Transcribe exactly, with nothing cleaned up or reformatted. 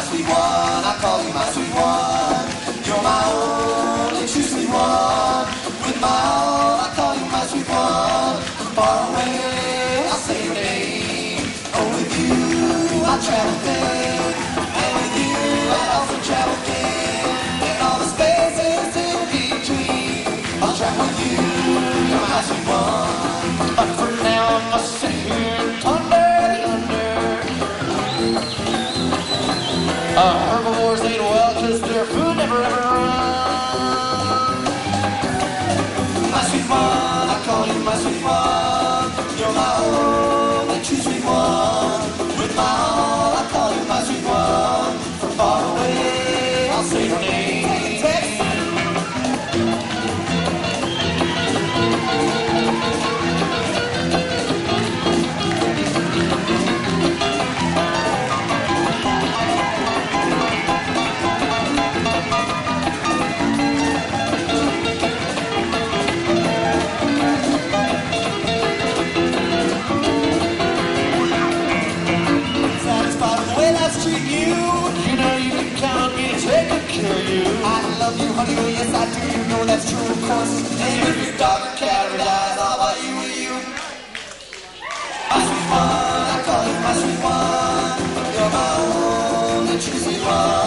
sweet one, I call you my sweet one. You're my only true sweet one. With my all, I call you my sweet one. From far away, I'll say your name. Oh, with you, I travel there. And with you, I also travel there. And all the spaces in between, I'll travel with you. You're my sweet one. But for now, I must sit here under the under. Uh, herbivores ate well cause their food never ever runs. My sweet one, I call you my sweet one. You're my only true sweet one. With my all, I call you my sweet one. From far away, I'll say your name. Treat you, you know you can count on me to take good care of you. I love you, honey, oh yes I do, you know that's true, of course. And if your dog or cat or dies, I'll buy you with you. My sweet one, I call you my sweet one. You're my only true sweet one.